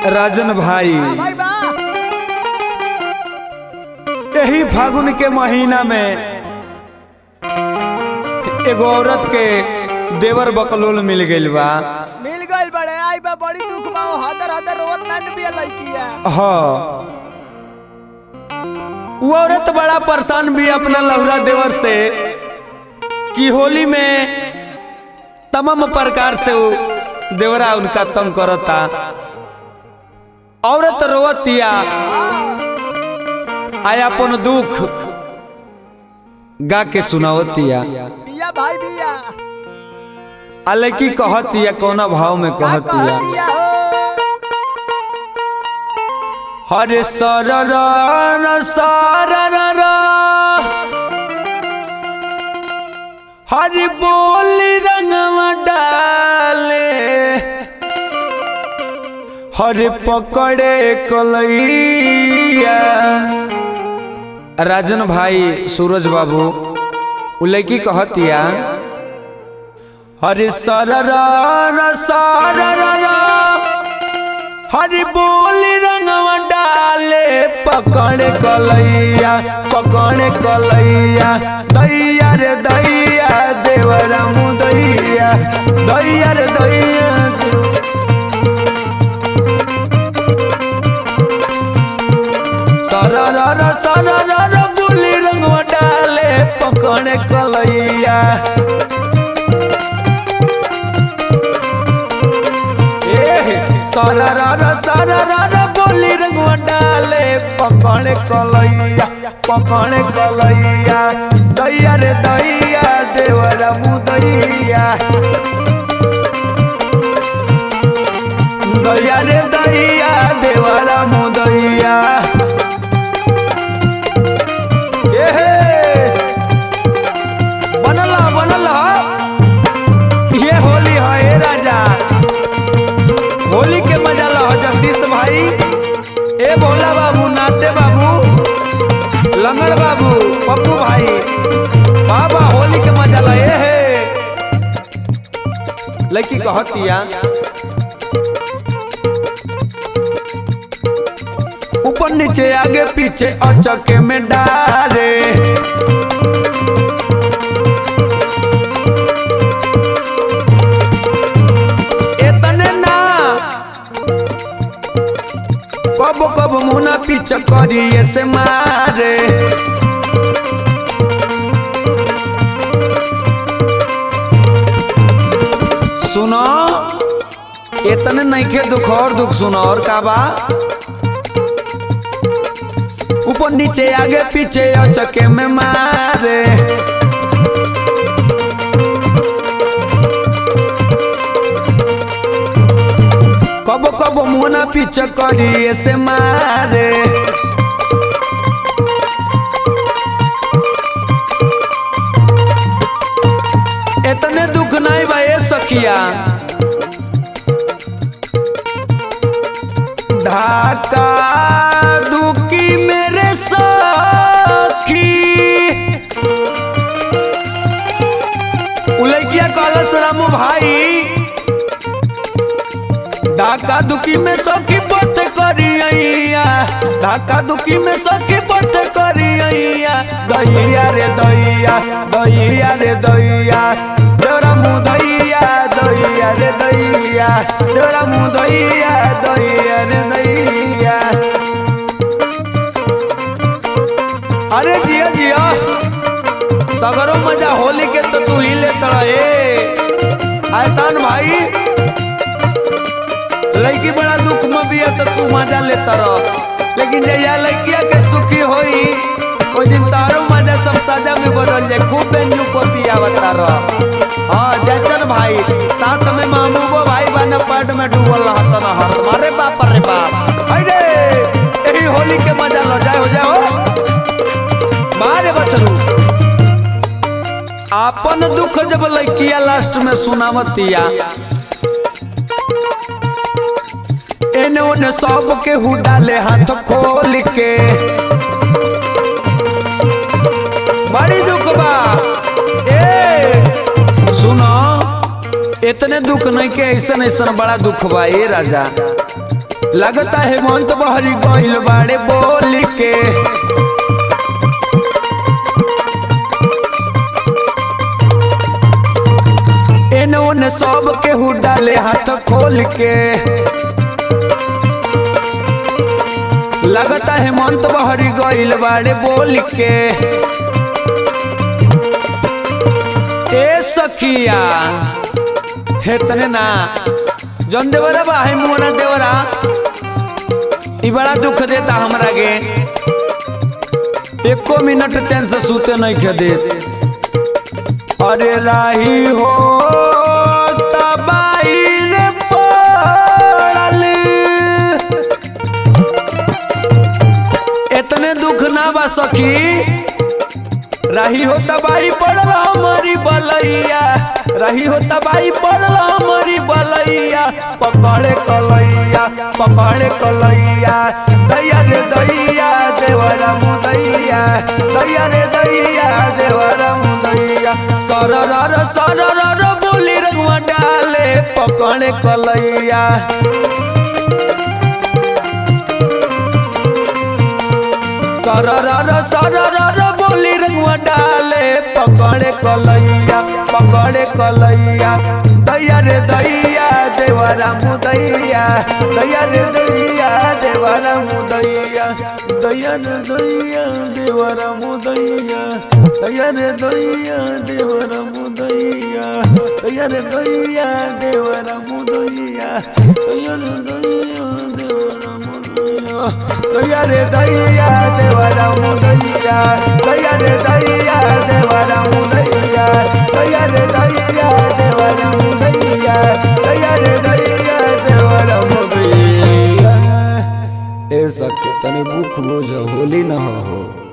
राजन भाई भाई बा यही फागुन के महीना में एगो औरत के देवर बकलोल मिल गइल बा। मिल गइल बड़े आई बा बड़ी दुख बा हदर हदर रोवत मैंने भी लइकिया। हाँ वो औरत बड़ा परेशान भी अपना लहुरा देवर से कि होली में तमाम प्रकार से वो देवरा उनका तंग करता। औरत रोवतिया आया अपन दुख गा के सुनावतिया। बिया भाई बिया लड़की कहतिया कौना भाव में कहतिया बिया हो हरे सरर सरर हरि बोली रंगवा डाले हरे पकड़े कलैया। राजन भाई सूरज बाबू उ लड़की कहतिया हरे सरर सरर हरि बोली रंगवा डाले पकड़े कलैया दैया रे दैया देवरा मुदैया दैया रे दैया सरर सरर बोली रंगवा डाले पकड़े कलैया। सरर सरर बोली रंगवा डाले पकड़े कलैया दैया रे दैया देवरा मुदैया दैया रे दैया देवरा मुदैया। बनला बनला ये होली है राजा होली के मजा ला जगदीश भाई ए भोला बाबू नाते बाबू लंगर बाबू पप्पू भाई बाबा होली के मजा ला है। लड़की कहतिया ऊपर नीचे आगे पीछे अचके में डारे कब कब मुना पीछे करिए से मारे सुनो इतने नहीं के दुख और दुख सुनो और का बा ऊपर नीचे आगे पीछे अचके में मारे कब कब मुना पीछे करिए से मारे इतने दुख नहीं भाई सखिया ढाका दुखी मेरे सखी उलैकिया कलश रामू भाई ढाका दुखी में सखी पत करिया ढाका दुखी में सखी पत करिया दैया रे दैया दैया रे दैया डोरा मुदैया दैया रे दैया डोरा मुदैया दैया रे दैया। अरे जिया जिया सगरो मजा होली के तो तू ही ले तड़ा एहसान भाई लड़की बड़ा दुख में भी है तो तू मजा लेता रह लेकिन जैया लड़किया के सुखी होई कोई दिन तारो मजा सब सजा में बदल जाए खूब बेंजू को पिया बता रह। हाँ जचन भाई साथ में महबूबो भाई बना पट में डूबल रहता ना हर तुम्हारे बाप रे बाप अरे यही होली के मजा लो जाए हो जाओ बारे बचरू अपन दुख जब लड़किया लास्ट में सुनावतिया एने ओने सब के हु डाले हाथ खोल के बड़ी दुख बा सुनो इतने दुख नहीं के ऐसा ऐसा बड़ा दुख बा राजा लगता है हेमंत बहरी गइल बाड़े बोल के एनोने सब केहू डाले हाथ खोल के लगता है हेमंत बहरी गइल बाड़े बोल के ए सखिया हेतने ना जन देवरा बा है मुना देवरा ई बड़ा दुख देता हमरा गे एको मिनट चैन से सूते नहीं खे देत अरे राही हो तबाई रे पड़ल इतने दुख ना बा सखी रही हो तबाही पड़ल हमारी बलैया रही हो तबाही पड़ल हमारी बलैया पकड़े कलैया दैया रे दैया देवरा मुदैया दैया रे दैया देवरा मुदैया सरर बोली रंगवा डाले पकड़े कलैया सरर बोली रंगवा डाले पकड़े कलैया दैया रे दैया देवरा मुदैया दैया रे दैया देवरा मुदैया दैया रे दैया देवरा मुदैया दैया रे दैया देवरा मुदैया दैया रे दैया देवरा मुदैया दैया रे दैया देवरा मुदैया दैया रे दैया देवरा मुदैया दैया रे दैया देवरा मुदैया दैया रे दैया देवरा मुदैया दैया रे दैया देवरा मुदैया ए सखी तने भूख बोझ होली न हो